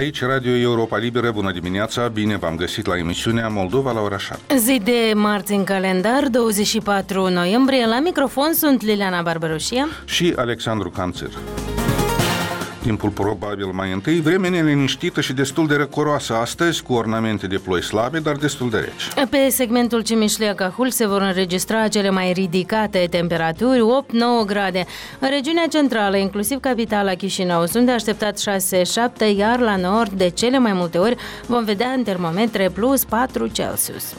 Aici, Radio Europa Liberă, bună dimineața, bine v-am găsit la emisiunea Moldova la ora 7. Zi de marți în calendar, 24 noiembrie, la microfon sunt Liliana Barbaroșia și Alexandru Canțir. Timpul probabil mai întâi, vreme neliniștită și destul de răcoroasă astăzi, cu ornamente de ploi slabe, dar destul de reci. Pe segmentul Cimișlea-Cahul se vor înregistra cele mai ridicate temperaturi, 8-9 grade. În regiunea centrală, inclusiv capitala Chișinău, sunt de așteptat 6-7, iar la nord, de cele mai multe ori, vom vedea în termometre plus 4 Celsius.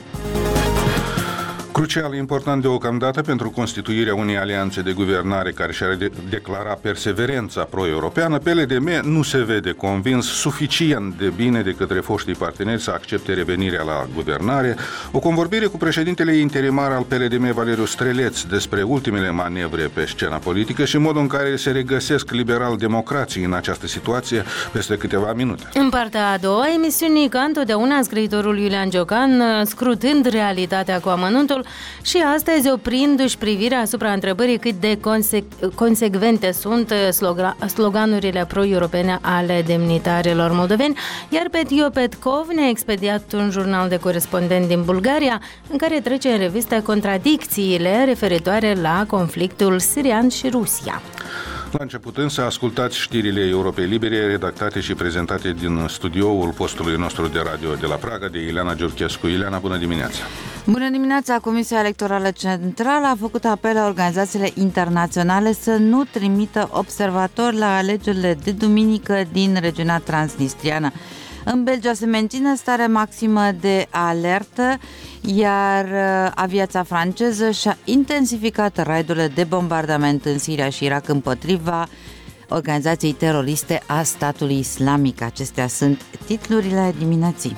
Crucial important deocamdată pentru constituirea unei alianțe de guvernare care și-ar declara perseverența pro-europeană, PLDM nu se vede convins suficient de bine de către foștii parteneri să accepte revenirea la guvernare. O convorbire cu președintele interimar al PLDM, Valeriu Streleț, despre ultimele manevre pe scena politică și modul în care se regăsesc liberal-democrații în această situație peste câteva minute. În partea a doua emisiunii, ca întotdeauna, scriitorul Iulian Giocan, scrutând realitatea cu amănuntul, și astăzi oprindu-și privirea asupra întrebării cât de consecvente sunt sloganurile pro-europene ale demnitarilor moldoveni, iar Petio Petkov ne-a expediat un jurnal de corespondent din Bulgaria în care trece în revistă contradicțiile referitoare la conflictul sirian și Rusia. La început însă ascultați știrile Europei Libere, redactate și prezentate din studioul postului nostru de radio de la Praga, de Ileana Giurchescu. Ileana, bună dimineața! Bună dimineața! Comisia Electorală Centrală a făcut apel la organizațiile internaționale să nu trimită observatori la alegerile de duminică din regiunea transnistriană. În Belgia se menține stare maximă de alertă, iar aviația franceză și-a intensificat raidurile de bombardament în Siria și Irak împotriva organizației teroriste a statului islamic. Acestea sunt titlurile dimineții.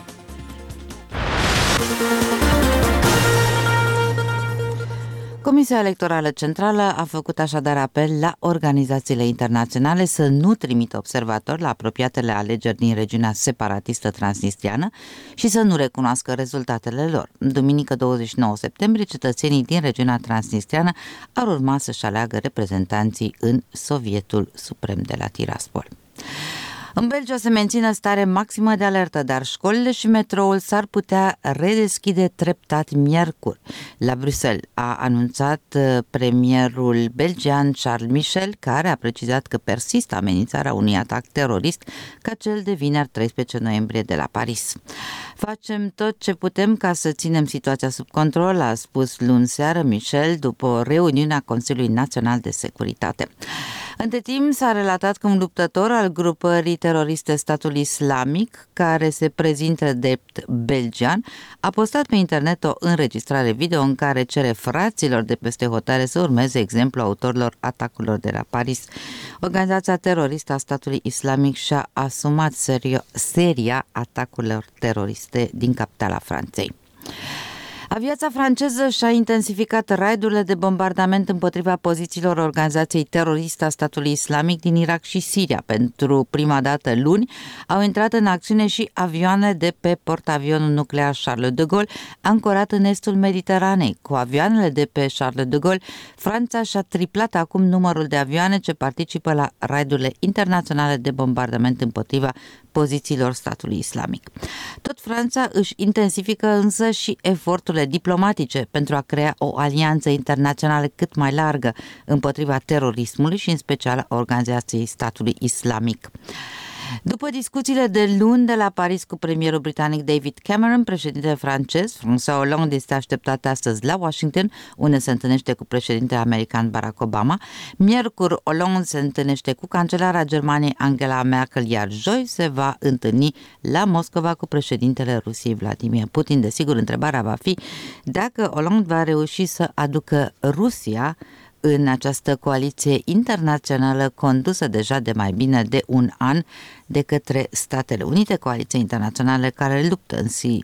Comisia Electorală Centrală a făcut așadar apel la organizațiile internaționale să nu trimită observatori la apropiatele alegeri din regiunea separatistă transnistriană și să nu recunoască rezultatele lor. Duminică 29 septembrie, cetățenii din regiunea transnistriană ar urma să-și aleagă reprezentanții în Sovietul Suprem de la Tiraspol. În Belgia se menține stare maximă de alertă, dar școlile și metroul s-ar putea redeschide treptat miercuri. La Bruxelles a anunțat premierul belgian Charles Michel, care a precizat că persistă amenințarea unui atac terorist ca cel de vineri 13 noiembrie de la Paris. Facem tot ce putem ca să ținem situația sub control, a spus luni seară Michel după o reuniune a Consiliului Național de Securitate. Între timp s-a relatat că un luptător al grupării teroriste Statul Islamic, care se prezintă drept belgian, a postat pe internet o înregistrare video în care cere fraților de peste hotare să urmeze exemplul autorilor atacurilor de la Paris. Organizația teroristă a Statului Islamic și-a asumat seria atacurilor teroriste din capitala Franței. Aviația franceză și-a intensificat raidurile de bombardament împotriva pozițiilor organizației teroriste a Statului Islamic din Irak și Siria. Pentru prima dată luni au intrat în acțiune și avioane de pe portavionul nuclear Charles de Gaulle, ancorat în estul Mediteranei. Cu avioanele de pe Charles de Gaulle, Franța și-a triplat acum numărul de avioane ce participă la raidurile internaționale de bombardament împotriva pozițiilor Statului Islamic. Tot Franța își intensifică însă și eforturile diplomatice pentru a crea o alianță internațională cât mai largă împotriva terorismului și în special a organizației Statului Islamic. După discuțiile de luni de la Paris cu premierul britanic David Cameron, președintele francez François Hollande este așteptat astăzi la Washington, unde se întâlnește cu președintele american Barack Obama. Miercuri, Hollande se întâlnește cu cancelara Germaniei Angela Merkel, iar joi se va întâlni la Moscova cu președintele Rusiei Vladimir Putin. Desigur, întrebarea va fi dacă Hollande va reuși să aducă Rusia în această coaliție internațională condusă deja de mai bine de un an de către Statele Unite, coaliție internațională care luptă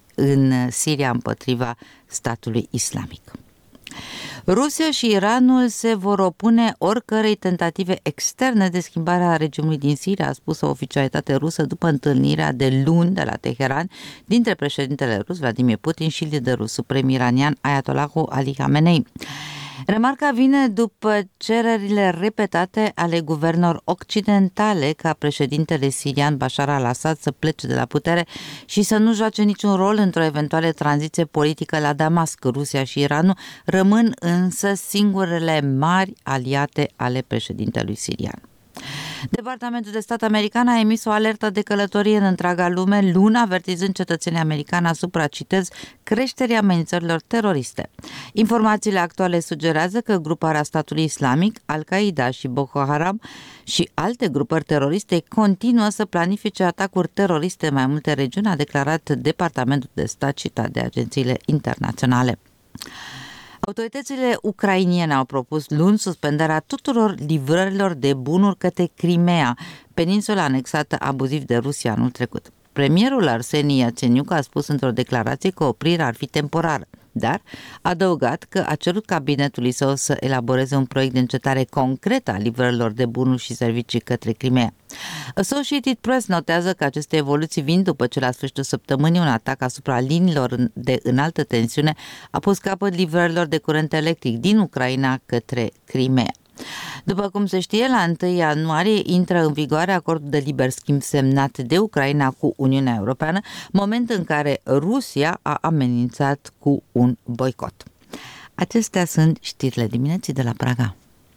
în Siria împotriva statului islamic. Rusia și Iranul se vor opune oricărei tentative externe de schimbare a regimului din Siria, a spus o oficialitate rusă după întâlnirea de luni de la Teheran dintre președintele rus Vladimir Putin și liderul suprem iranian Ayatollah Ali Khamenei. Remarca vine după cererile repetate ale guvernelor occidentale ca președintele sirian Bashar al-Assad să plece de la putere și să nu joace niciun rol într-o eventuală tranziție politică la Damasc. Rusia și Iranul rămân însă singurele mari aliate ale președintelui sirian. Departamentul de Stat american a emis o alertă de călătorie în întreaga lume, luni, avertizând cetățenii americani asupra, citez, creșterii amenințărilor teroriste. Informațiile actuale sugerează că gruparea statului islamic, Al-Qaeda și Boko Haram și alte grupări teroriste continuă să planifice atacuri teroriste în mai multe regiuni, a declarat Departamentul de Stat citat de agențiile internaționale. Autoritățile ucrainiene au propus luni suspendarea tuturor livrărilor de bunuri către Crimea, peninsula anexată abuziv de Rusia anul trecut. Premierul Arseni Iatsenyuk a spus într-o declarație că oprirea ar fi temporară, dar a adăugat că a cerut cabinetului său să elaboreze un proiect de încetare concretă a livrărilor de bunuri și servicii către Crimea. Associated Press notează că aceste evoluții vin după ce la sfârșitul săptămânii un atac asupra liniilor de înaltă tensiune a pus capăt livrărilor de curent electric din Ucraina către Crimea. După cum se știe, la 1 ianuarie intră în vigoare acordul de liber schimb semnat de Ucraina cu Uniunea Europeană, moment în care Rusia a amenințat cu un boicot. Acestea sunt știrile dimineții de la Praga.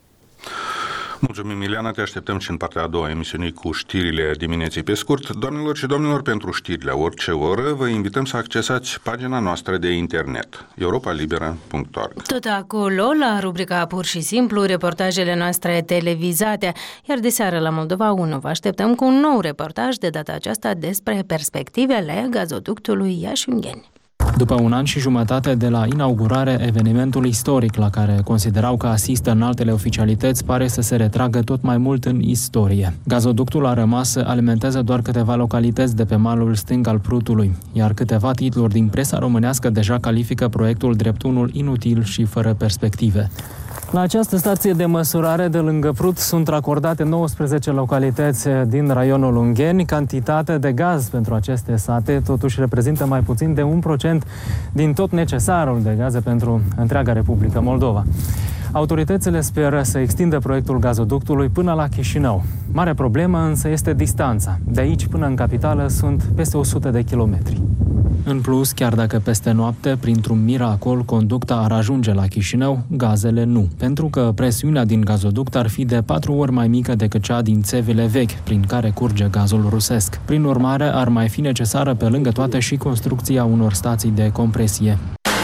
Mulțumim, Ileana, te așteptăm și în partea a doua emisiunii cu știrile dimineții pe scurt. Doamnelor și domnilor, pentru știrile orice oră, vă invităm să accesați pagina noastră de internet, europalibera.org. Tot acolo, la rubrica Pur și Simplu, reportajele noastre televizate, iar de seară la Moldova 1 vă așteptăm cu un nou reportaj, de data aceasta despre perspectivele gazoductului Iași-Ungheni. După un an și jumătate de la inaugurare, evenimentul istoric la care considerau că asistă înaltele oficialități pare să se retragă tot mai mult în istorie. Gazoductul a rămas să alimenteze doar câteva localități de pe malul stâng al Prutului, iar câteva titluri din presa românească deja califică proiectul drept unul inutil și fără perspective. La această stație de măsurare de lângă Prut sunt racordate 19 localități din raionul Ungheni. Cantitatea de gaz pentru aceste sate totuși reprezintă mai puțin de 1% din tot necesarul de gaze pentru întreaga Republică Moldova. Autoritățile speră să extindă proiectul gazoductului până la Chișinău. Marea problemă însă este distanța. De aici până în capitală sunt peste 100 de kilometri. În plus, chiar dacă peste noapte, printr-un miracol, conducta ar ajunge la Chișinău, gazele nu, pentru că presiunea din gazoduct ar fi de 4 ori mai mică decât cea din țevile vechi, prin care curge gazul rusesc. Prin urmare, ar mai fi necesară pe lângă toate și construcția unor stații de compresie.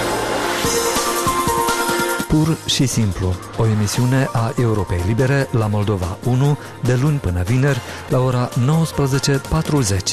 Pur și simplu, o emisiune a Europei Libere la Moldova 1, de luni până vineri, la ora 19:40.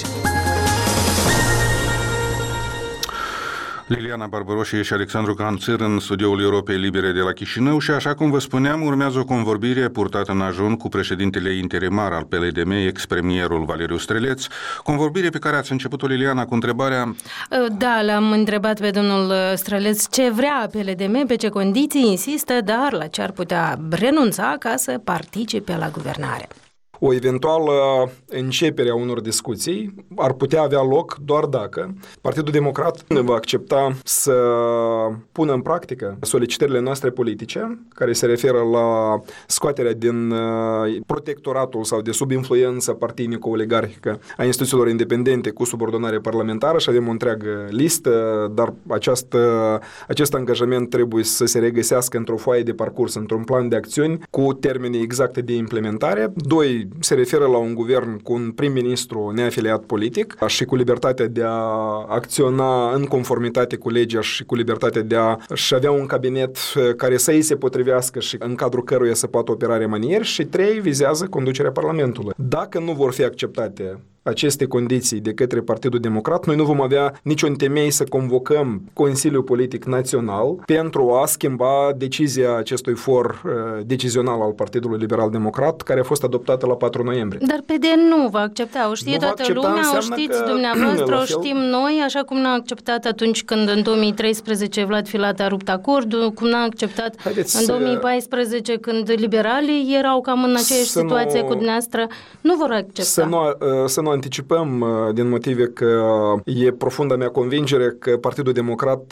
Liliana Barbaroșie și Alexandru Canțăr în studioul Europei Libere de la Chișinău și, așa cum vă spuneam, urmează o convorbire purtată în ajun cu președintele interimar al PLDM, ex-premierul Valeriu Streleț, convorbire pe care ați început-o, Liliana, cu întrebarea... Da, l-am întrebat pe domnul Streleț ce vrea PLDM, pe ce condiții insistă, dar la ce ar putea renunța ca să participe la guvernare. O eventuală începere a unor discuții ar putea avea loc doar dacă Partidul Democrat va accepta să pună în practică solicitările noastre politice, care se referă la scoaterea din protectoratul sau de sub influență partinico-oligarhică a instituțiilor independente cu subordonare parlamentară, și avem o întreagă listă, dar acest angajament trebuie să se regăsească într-o foaie de parcurs, într-un plan de acțiuni cu termene exacte de implementare. 2. Se referă la un guvern cu un prim-ministru neafiliat politic și cu libertatea de a acționa în conformitate cu legea și cu libertatea de a-și avea un cabinet care să îi se potrivească și în cadrul căruia să poată opera remanieri. Și 3. Vizează conducerea Parlamentului. Dacă nu vor fi acceptate aceste condiții de către Partidul Democrat, noi nu vom avea niciun temei să convocăm Consiliul Politic Național pentru a schimba decizia acestui for decizional al Partidului Liberal Democrat, care a fost adoptată la 4 noiembrie. Dar PD nu va accepta, o știe toată lumea, o știți dumneavoastră, o știm noi, așa cum n-a acceptat atunci când în 2013 Vlad Filat a rupt acordul, cum n-a acceptat în 2014 când liberalii erau cam în aceeași situație cu dumneavoastră, nu vor accepta. Să nu anticipăm din motive că e profunda mea convingere că Partidul Democrat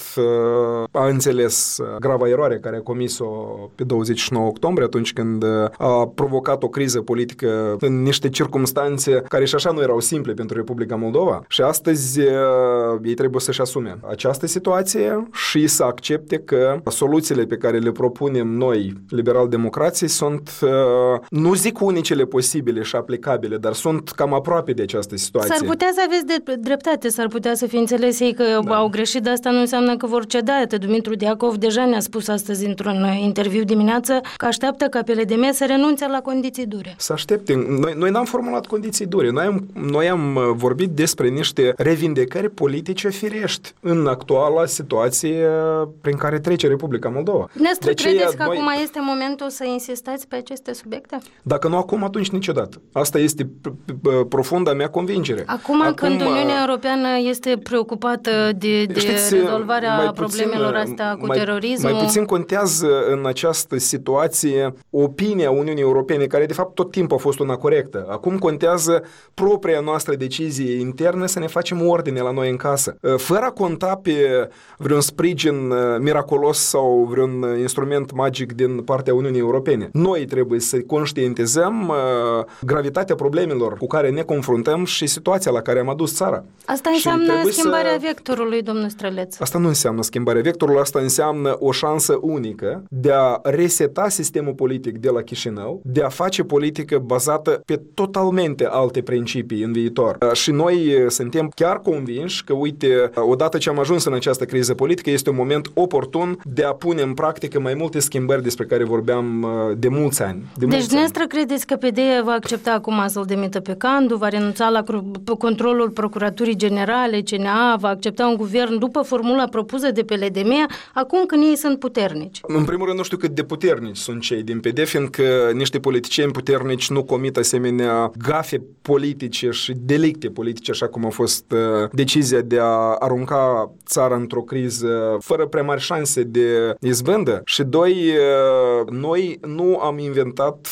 a înțeles grava eroare care a comis-o pe 29 octombrie, atunci când a provocat o criză politică în niște circumstanțe care și așa nu erau simple pentru Republica Moldova. Și astăzi ei trebuie să-și asume această situație și să accepte că soluțiile pe care le propunem noi, liberal-democrații, sunt, nu zic unicele posibile și aplicabile, dar sunt cam aproape de această situație. S-ar putea să aveți dreptate, s-ar putea să fi înțeles ei că au greșit, dar asta nu înseamnă că vor ceda. Dumitru Diacov deja ne-a spus astăzi într-un interviu dimineață că așteaptă ca PLDM să renunțe la condiții dure. Să aștepte. Noi n-am formulat condiții dure. Noi am vorbit despre niște revindicări politice firești în actuala situație prin care trece Republica Moldova. Nestor, credeți că acum este momentul să insistați pe aceste subiecte? Dacă nu acum, atunci niciodată. Asta este profunda mea convingere. Acum când Uniunea Europeană este preocupată de rezolvarea problemelor astea cu terorismul... Mai puțin contează în această situație opinia Uniunii Europene, care de fapt tot timpul a fost una corectă. Acum contează propria noastră decizie internă să ne facem ordine la noi în casă. Fără a conta pe vreun sprijin miraculos sau vreun instrument magic din partea Uniunii Europene. Noi trebuie să conștientizăm gravitatea problemelor cu care ne confruntăm și situația la care am adus țara. Asta înseamnă schimbarea vectorului, domnul Străleț. Asta nu înseamnă schimbarea vectorului, asta înseamnă o șansă unică de a reseta sistemul politic de la Chișinău, de a face politică bazată pe totalmente alte principii în viitor. Și noi suntem chiar convinși că, uite, odată ce am ajuns în această criză politică, este un moment oportun de a pune în practică mai multe schimbări despre care vorbeam de mulți ani. Deci, dumneavoastră credeți că PD va accepta acum să-l demită pe Candu, va renunța la controlul Procuraturii Generale, CNA, va accepta un guvern după formula propusă de PLDM, acum când ei sunt puternici? În primul rând, nu știu cât de puternici sunt cei din PD, fiindcă niște politicieni puternici nu comit asemenea gafe politice și delicte politice, așa cum a fost decizia de a arunca țara într-o criză fără prea mari șanse de izbândă. Și doi, noi nu am inventat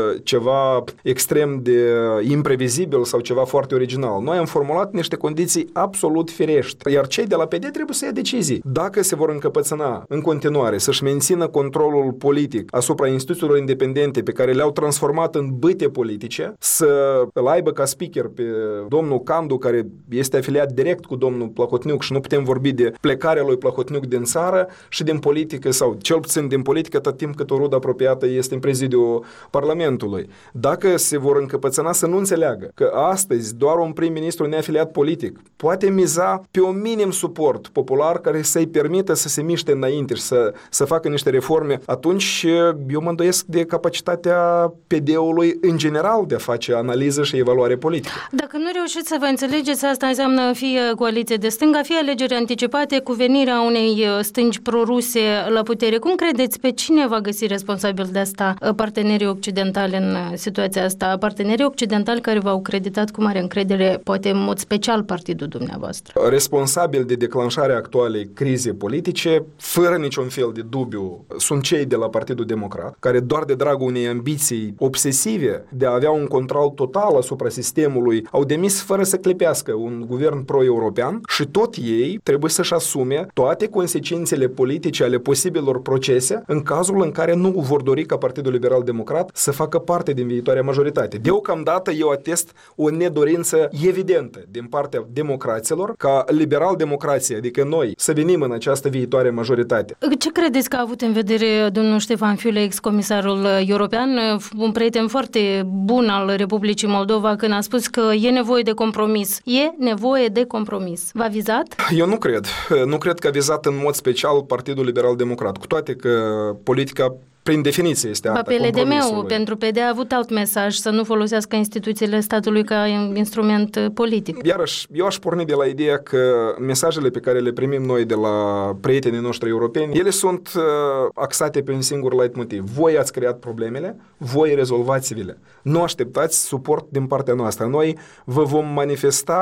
ceva extrem de imprevizibil sau ceva foarte original. Noi am formulat niște condiții absolut firești. Iar cei de la PD trebuie să ia decizii. Dacă se vor încăpățâna în continuare să-și mențină controlul politic asupra instituțiilor independente pe care le-au transformat în bâte politice, să îl aibă ca speaker pe domnul Candu, care este afiliat direct cu domnul Plahotniuc și nu putem vorbi de plecarea lui Plahotniuc din țară și din politică, sau cel puțin din politică, tot timp cât o rudă apropiată este în prezidiul Parlamentului. Dacă se vor încăpățâna, să nu înțeleagă că astăzi doar un prim-ministru neafiliat politic poate miza pe un minim suport popular care să-i permită să se miște înainte și să facă niște reforme, atunci eu mă îndoiesc de capacitatea PD-ului în general de a face analiză și evaluare politică. Dacă nu reușiți să vă înțelegeți, asta înseamnă fie coaliție de stânga, fie alegeri anticipate cu venirea unei stângi proruse la putere. Cum credeți, pe cine va găsi responsabil de asta partenerii occidentali în situația asta? Partenerii occidentali care v-au creditat cu mare încredere, poate în mod special partidul dumneavoastră. Responsabil de declanșarea actualei crize politice, fără niciun fel de dubiu, sunt cei de la Partidul Democrat, care doar de dragul unei ambiții obsesive de a avea un control total asupra sistemului, au demis fără să clipească un guvern pro-european și tot ei trebuie să-și asume toate consecințele politice ale posibilor procese în cazul în care nu vor dori ca Partidul Liberal Democrat să facă parte din viitoarea majoritate. Deocamdată eu atest o nedorință evidentă din partea democraților ca liberal-democrație, adică noi, să venim în această viitoare majoritate. Ce credeți că a avut în vedere domnul Ștefan Fiule, ex-comisarul european, un prieten foarte bun al Republicii Moldova, când a spus că e nevoie de compromis? E nevoie de compromis. V-a vizat? Eu nu cred. Nu cred că a vizat în mod special Partidul Liberal Democrat, cu toate că politica prin definiție este arta PLDM-ul pentru PD a avut alt mesaj, să nu folosească instituțiile statului ca instrument politic. Iarăși, eu aș porni de la ideea că mesajele pe care le primim noi de la prietenii noștri europeni, ele sunt axate pe un singur leitmotiv. Voi ați creat problemele, voi rezolvați-le. Nu așteptați suport din partea noastră. Noi vă vom manifesta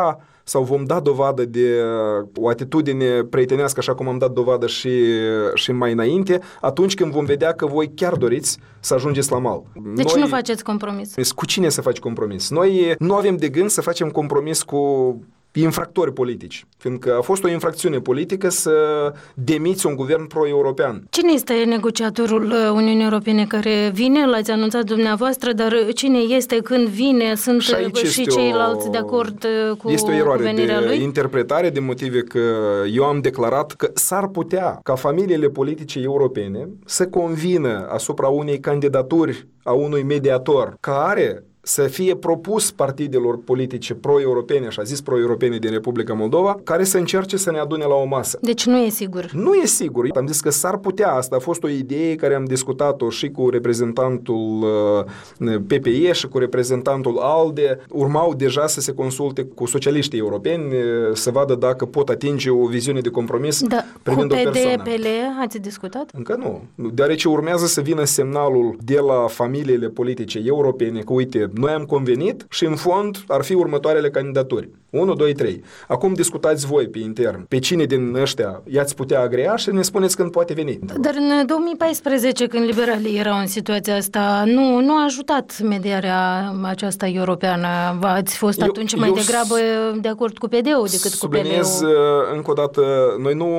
sau vom da dovadă de o atitudine prietenească, așa cum am dat dovadă și mai înainte, atunci când vom vedea că voi chiar doriți să ajungeți la mal. Deci nu faceți compromis. Cu cine să faci compromis? Noi nu avem de gând să facem compromis cu infractori politici, fiindcă a fost o infracțiune politică să demiți un guvern pro-european. Cine este negociatorul Uniunii Europene care vine? L-ați anunțat dumneavoastră, dar cine este, când vine? Sunt și ceilalți de acord cu este o eroare venirea lui? Interpretare de motive că eu am declarat că s-ar putea ca familiile politice europene să convină asupra unei candidaturi a unui mediator care să fie propus partidelor politice pro-europene, așa zis pro-europene din Republica Moldova, care să încerce să ne adune la o masă. Deci nu e sigur. Nu e sigur. Am zis că s-ar putea. Asta a fost o idee care am discutat-o și cu reprezentantul PPE și cu reprezentantul ALDE. Urmau deja să se consulte cu socialiștii europeni, să vadă dacă pot atinge o viziune de compromis privind o persoană. Cu PDPL ați discutat? Încă nu. Deoarece urmează să vină semnalul de la familiile politice europene că, uite, noi am convenit și în fond ar fi următoarele candidaturi. 1, 2, 3. Acum discutați voi pe intern. Pe cine din ăștia i-ați putea agrea și ne spuneți când poate veni. Dar în 2014, când liberalii erau în situația asta, nu a ajutat mediarea aceasta europeană. Ați fost atunci mai degrabă de acord cu PD-ul decât cu PL-ul. Subliniez încă o dată, noi nu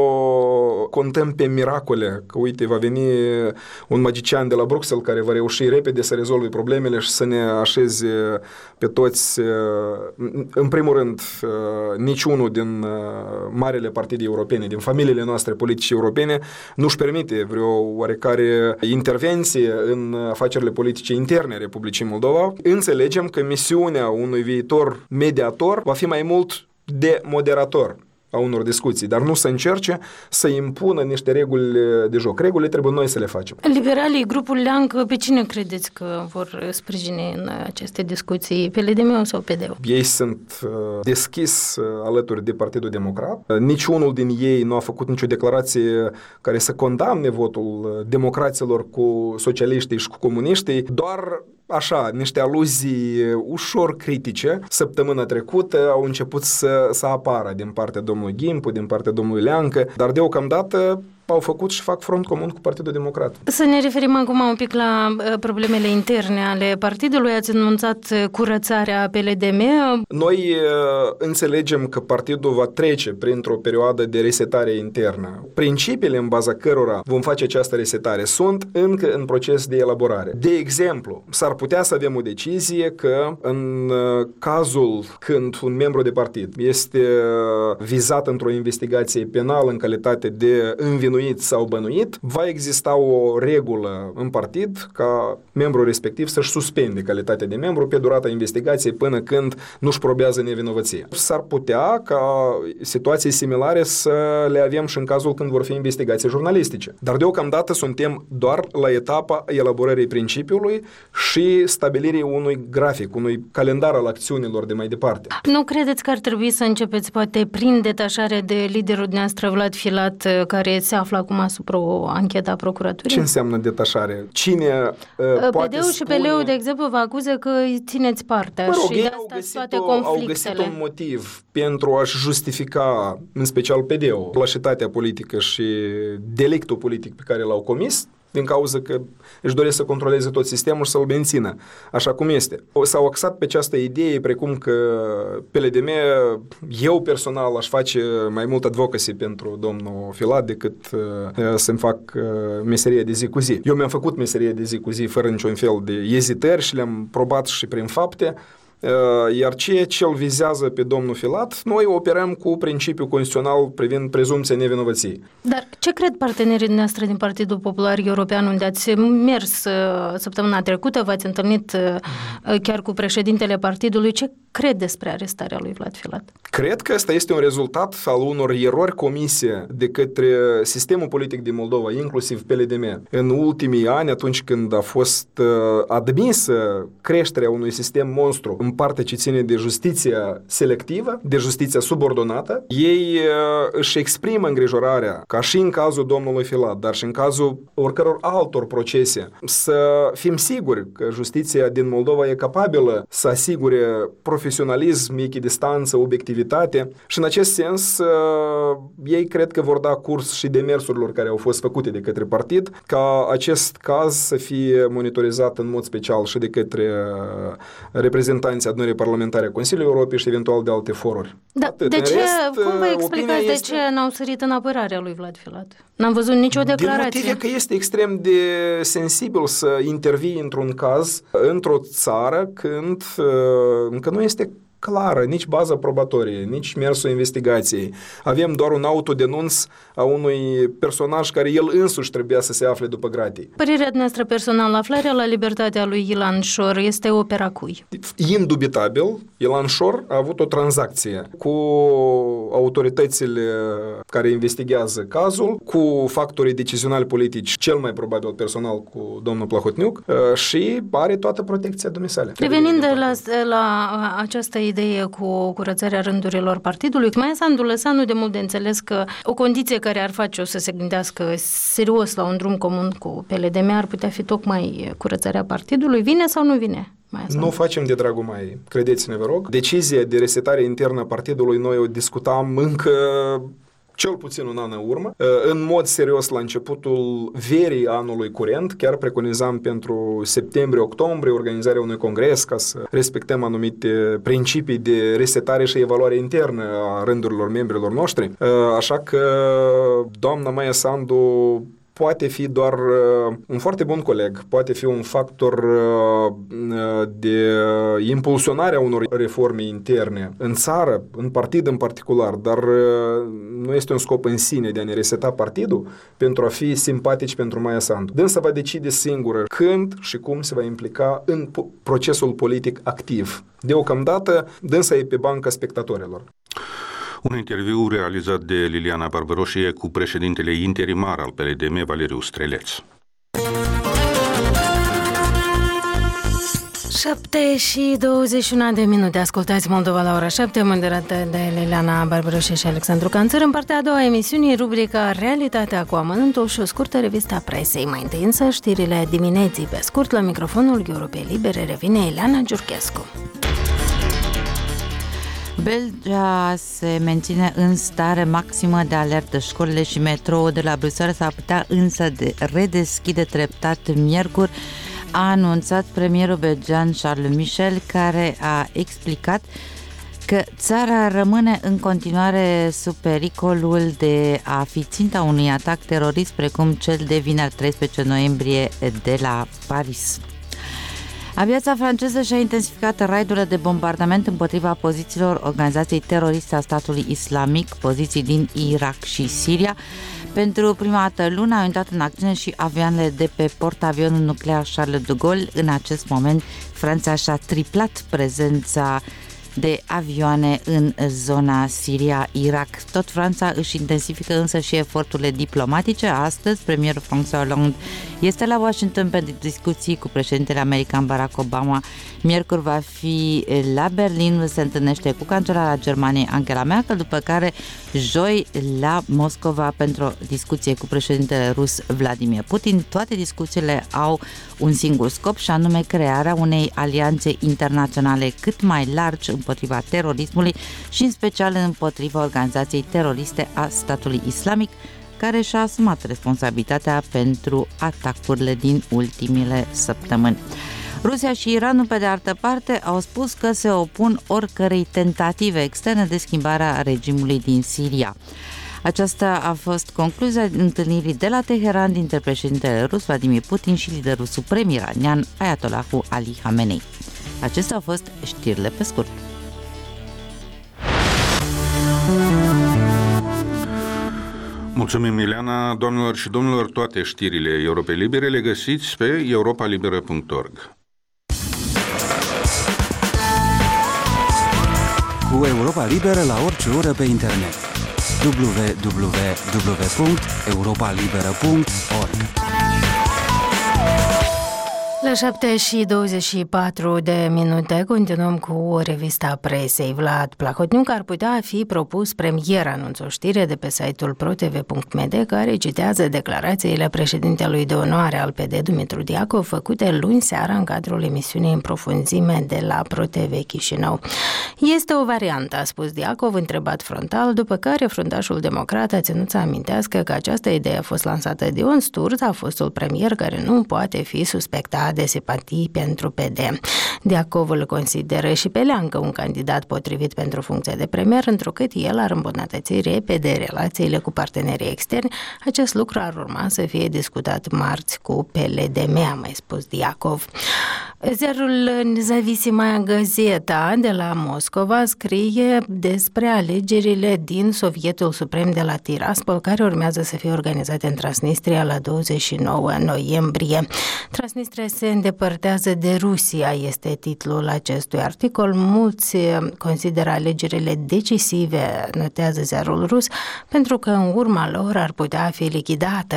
contăm pe miracole, că uite, va veni un magician de la Bruxelles care va reuși repede să rezolve problemele și să ne așeze pe toți. În primul rând, niciunul din marele partide europene, din familiile noastre politice europene, nu-și permite vreo oarecare intervenție în afacerile politice interne a Republicii Moldova. Înțelegem că misiunea unui viitor mediator va fi mai mult de moderator a unor discuții, dar nu să încerce să impună niște reguli de joc. Regulile trebuie noi să le facem. Liberalii, grupul Leancă, pe cine credeți că vor sprijini în aceste discuții? PLDM sau PD-ul? Ei sunt deschis alături de Partidul Democrat. Niciunul din ei nu a făcut nicio declarație care să condamne votul democraților cu socialiștii și cu comuniștii, doar așa, niște aluzii ușor critice. Săptămâna trecută au început să apară din partea domnului Ghimpu, din partea domnului Leancă, dar deocamdată au făcut și fac front comun cu Partidul Democrat. Să ne referim acum un pic la problemele interne ale partidului. Ați anunțat curățarea PLDM. Noi înțelegem că partidul va trece printr-o perioadă de resetare internă. Principiile în baza cărora vom face această resetare sunt încă în proces de elaborare. De exemplu, s-ar putea să avem o decizie că în cazul când un membru de partid este vizat într-o investigație penală în calitate de învinuit sau bănuit, va exista o regulă în partid ca membrul respectiv să-și suspende calitatea de membru pe durata investigației până când nu-și probează nevinovăție. S-ar putea ca situații similare să le avem și în cazul când vor fi investigații jurnalistice. Dar deocamdată suntem doar la etapa elaborării principiului și stabilirii unui grafic, unui calendar al acțiunilor de mai departe. Nu credeți că ar trebui să începeți poate prin detașare de liderul dumneavoastră Vlad Filat, care se află acum asupra o anchetă a procuraturii? Ce înseamnă detașare? Cine poate PD-ul și PL-ul, de exemplu, vă acuză că îi țineți partea și de asta toate conflictele. Au găsit un motiv pentru a-și justifica, în special PD-ul, lașitatea politică și delictul politic pe care l-au comis, din cauza că își doresc să controleze tot sistemul și să-l mențină așa cum este. S-au axat pe această idee, precum că PLDM, eu personal aș face mai mult advocacy pentru domnul Filat decât să-mi fac meseria de zi cu zi. Eu mi-am făcut meseria de zi cu zi fără niciun fel de ezitări și le-am probat și prin fapte. Iar ceea ce îl vizează pe domnul Filat, noi operăm cu principiul constituțional privind prezumția nevinovăției. Dar ce cred partenerii noastre din Partidul Popular European, unde ați mers săptămâna trecută, v-ați întâlnit chiar cu președintele partidului, ce cred despre arestarea lui Vlad Filat? Cred că ăsta este un rezultat al unor erori comise de către sistemul politic din Moldova, inclusiv PLDM. În ultimii ani, atunci când a fost admisă creșterea unui sistem monstru în în partea ce ține de justiția selectivă, de justiția subordonată. Ei își exprimă îngrijorarea, ca și în cazul domnului Filat, dar și în cazul oricăror altor procese, să fim siguri că justiția din Moldova e capabilă să asigure profesionalism, echidistanță, obiectivitate și în acest sens ei cred că vor da curs și demersurilor care au fost făcute de către partid ca acest caz să fie monitorizat în mod special și de către reprezentanții adunării parlamentare a Consiliului Europei și eventual de alte foruri. Da, cum vă explicați de ce n-au sărit în apărarea lui Vlad Filat? N-am văzut nicio declarație. Din motive că este extrem de sensibil să intervii într-un caz, într-o țară, când încă nu este clară, nici baza probatorie, nici mersul investigației. Avem doar un autodenunț a unui personaj care el însuși trebuia să se afle după gratii. Părerea noastră personală, aflarea la libertatea lui Ilan Șor este opera cui? Indubitabil, Ilan Șor a avut o tranzacție cu autoritățile care investigează cazul, cu factorii decizionali politici, cel mai probabil personal cu domnul Plahotniuc, și are toată protecția dumisale. Revenind la această idee cu curățarea rândurilor partidului, Maia Sandu lăsa nu de mult de înțeles că o condiție care ar face-o să se gândească serios la un drum comun cu PLDM ar putea fi tocmai curățarea partidului. Vine sau nu vine? Nu facem de dragul Maiei, credeți-ne, vă rog. Decizia de resetare internă a partidului noi o discutam încă cel puțin un an în urmă. În mod serios, la începutul verii anului curent, chiar preconizam pentru septembrie-octombrie organizarea unui congres ca să respectăm anumite principii de resetare și evaluare internă a rândurilor membrilor noștri. Așa că doamna Maia Sandu poate fi doar un foarte bun coleg, poate fi un factor de impulsionare a unor reforme interne în țară, în partid în particular, dar nu este un scop în sine de a ne reseta partidul pentru a fi simpatici pentru Maia Sandu. Dânsa va decide singură când și cum se va implica în procesul politic activ. Deocamdată, dânsa e pe banca spectatorilor. Un interviu realizat de Liliana Barbaroșie cu președintele interimar al PLDM, Valeriu Streleț. 7:21 ascultați Moldova la ora 7, moderată de Liliana Barbaroșie și Alexandru Canțăr. În partea a doua a emisiunii, rubrica Realitatea cu amănuntul și o scurtă revistă a presei. Mai întâi însă știrile dimineții. Pe scurt, la microfonul Europei Libere revine Ileana Giurchescu. Belgia se menține în stare maximă de alertă. Școlile și metroul de la Bruxelles s-ar putea însă redeschide treptat miercuri, a anunțat premierul belgian Charles Michel, care a explicat că țara rămâne în continuare sub pericolul de a fi ținta unui atac terorist precum cel de vineri 13 noiembrie de la Paris. Aviația franceză și-a intensificat raidurile de bombardament împotriva pozițiilor organizației teroriste a statului islamic, poziții din Irak și Siria. Pentru prima dată luni au intrat în acțiune și avioanele de pe portavionul nuclear Charles de Gaulle. În acest moment, Franța și-a triplat prezența de avioane în zona Siria-Irak. Tot Franța își intensifică însă și eforturile diplomatice. Astăzi, premierul François Hollande este la Washington pentru discuții cu președintele american Barack Obama. Miercuri va fi la Berlin, se întâlnește cu cancelara Germaniei Angela Merkel, după care joi la Moscova pentru o discuție cu președintele rus Vladimir Putin. Toate discuțiile au un singur scop și anume crearea unei alianțe internaționale cât mai largi împotriva terorismului și în special împotriva organizației teroriste a statului islamic, care și-a asumat responsabilitatea pentru atacurile din ultimile săptămâni. Rusia și Iranul, pe de altă parte, au spus că se opun oricărei tentative externe de schimbare a regimului din Siria. Aceasta a fost concluzia întâlnirii de la Teheran dintre președintele rus Vladimir Putin și liderul suprem iranian Ayatollah Ali Khamenei. Acestea au fost știrile pe scurt. Mulțumim, Ileana. Doamnelor și domnilor, toate știrile Europei Libere le găsiți pe europalibera.org. Cu Europa Liberă la orice oră pe internet. www.europalibera.org. La 7:24 continuăm cu revista presei. Vlad Plahotniuc ar putea fi propus premier, anunță o știre de pe site-ul protv.md, care citează declarațiile președintelui de onoare al PD, Dumitru Diacov, făcute luni seara în cadrul emisiunii În profunzime de la ProTV Chișinău. Este o variantă, a spus Diacov, întrebat frontal, după care fruntașul democrat a ținut să amintească că această idee a fost lansată de Ion Sturza, fostul premier care nu poate fi suspectat de simpatii pentru PD. Diacov îl consideră și pe Leancă un candidat potrivit pentru funcția de premier, întrucât el ar îmbunătăți repede relațiile cu partenerii externi. Acest lucru ar urma să fie discutat marți cu PLDM, a mai spus Diacov. Ziarul Nezavisima Gazeta de la Moscova scrie despre alegerile din Sovietul Suprem de la Tiraspol, care urmează să fie organizate în Transnistria la 29 noiembrie. Transnistria se îndepărtează de Rusia, este titlul acestui articol. Mulți consideră alegerile decisive, notează ziarul rus, pentru că în urma lor ar putea fi lichidată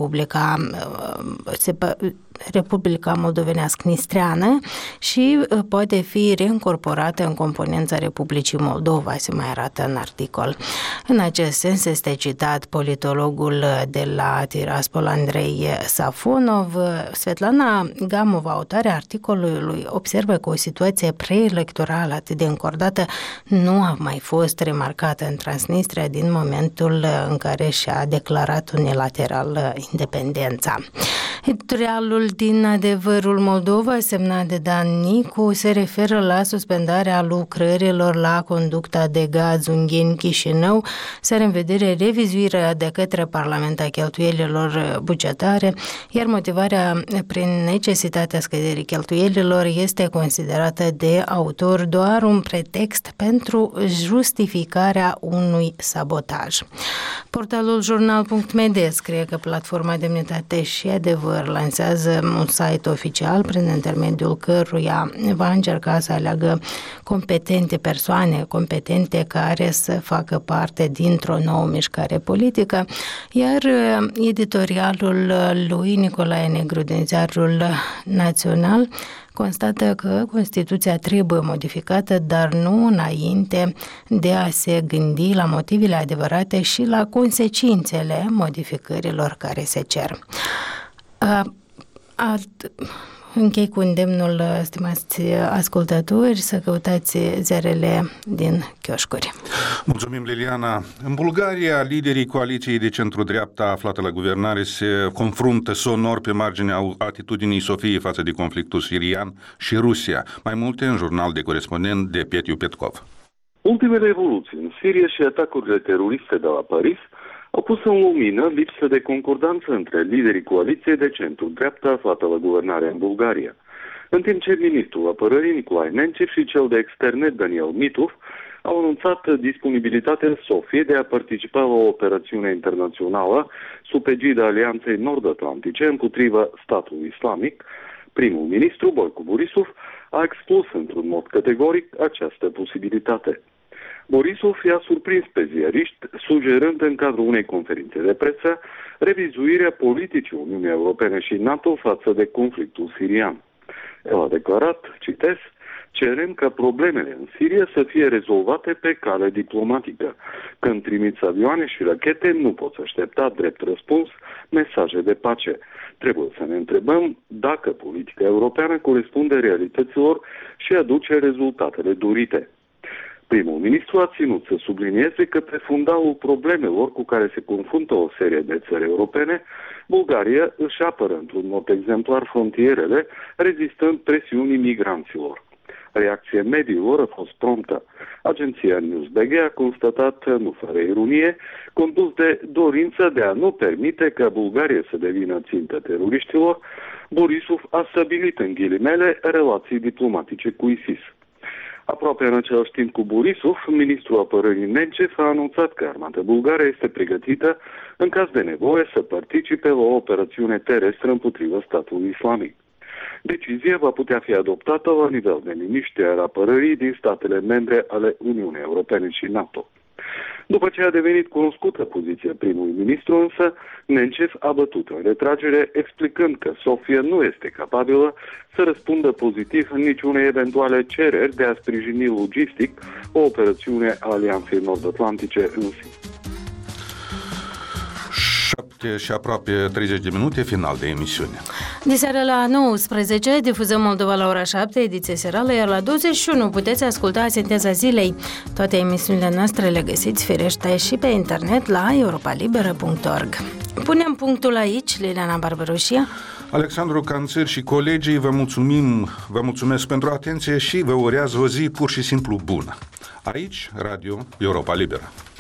Republica Moldovenească-Nistreană și poate fi reîncorporată în componența Republicii Moldova, se mai arată în articol. În acest sens este citat politologul de la Tiraspol, Andrei Safonov. Svetlana Gamova, autoarea articolului, observă că o situație preelectorală atât de încordată nu a mai fost remarcată în Transnistria din momentul în care și-a declarat unilateral independența. Editorialul din Adevărul Moldova, semnat de Dan Nicu, se referă la suspendarea lucrărilor la conducta de gaz Ungheni-Chișinău, se are în vedere revizuirea de către Parlament a cheltuielilor bugetare, iar motivarea prin necesitatea scăderii cheltuielilor este considerată de autor doar un pretext pentru justificarea unui sabotaj. Portalul jurnal.md scrie că platforma Demnitate și Adevăr lansează un site oficial prin intermediul căruia va încerca să aleagă persoane competente care să facă parte dintr-o nouă mișcare politică, iar editorialul lui Nicolae Negru din Ziarul Național constată că Constituția trebuie modificată, dar nu înainte de a se gândi la motivele adevărate și la consecințele modificărilor care se cer. Închei cu îndemnul, stimați ascultători, să căutați ziarele din chioșcuri. Mulțumim, Liliana. În Bulgaria, liderii coaliției de centru-dreapta aflată la guvernare se confruntă sonor pe marginea atitudinii Sofiei față de conflictul sirian și Rusia. Mai multe în jurnal de corespondent de Petiu Petkov. Ultimele evoluții în Siria și atacurile teroriste de la Paris au pus în lumină lipsă de concordanță între liderii coaliției de centru-dreapta aflată la guvernare în Bulgaria. În timp ce ministrul apărării Nicolae Nencef și cel de externe Daniel Mitov au anunțat disponibilitatea Sofiei de a participa la o operațiune internațională sub egida Alianței Nord-Atlantice împotriva statului islamic, primul ministru Boico Borisov a exclus într-un mod categoric această posibilitate. Borisov i-a surprins pe ziariști, sugerând în cadrul unei conferințe de presă revizuirea politicii Uniunii Europene și NATO față de conflictul sirian. El a declarat, citez, cerem ca problemele în Siria să fie rezolvate pe cale diplomatică. Când trimiți avioane și rachete, nu poți aștepta drept răspuns mesaje de pace. Trebuie să ne întrebăm dacă politica europeană corespunde realităților și aduce rezultatele dorite. Primul ministru a ținut să sublinieze că pe fundalul problemelor cu care se confruntă o serie de țări europene, Bulgaria își apără într-un mod exemplar frontierele, rezistând presiunii migranților. Reacția mediilor a fost promptă. Agenția NewsBG a constatat, nu fără ironie, condus de dorința de a nu permite ca Bulgaria să devină țintă teroriștilor, Borisov a stabilit în ghilimele relații diplomatice cu ISIS. Aproape în același timp cu Borisov, ministrul apărării Nencef a anunțat că armata bulgară este pregătită, în caz de nevoie, să participe la o operațiune terestră împotriva statului islamic. Decizia va putea fi adoptată la nivel de miniștri al apărării din statele membre ale Uniunii Europene și NATO. După ce a devenit cunoscută poziția primului ministru, însă, Nencев a bătut în retragere, explicând că Sofia nu este capabilă să răspundă pozitiv în niciunei eventuale cereri de a sprijini logistic o operațiune a Alianței Nord-Atlantice în sine. 7 și aproape 30 de minute, final de emisiune. De seară la 19 difuzăm Moldova la ora 7, ediție serală, iar la 21 puteți asculta Sinteza zilei. Toate emisiunile noastre le găsiți firește și pe internet la europalibera.org. Punem punctul aici, Liliana Barbaroșia, Alexandru Canțăr și colegii, vă mulțumesc pentru atenție și vă urează o zi pur și simplu bună. Aici, Radio Europa Liberă.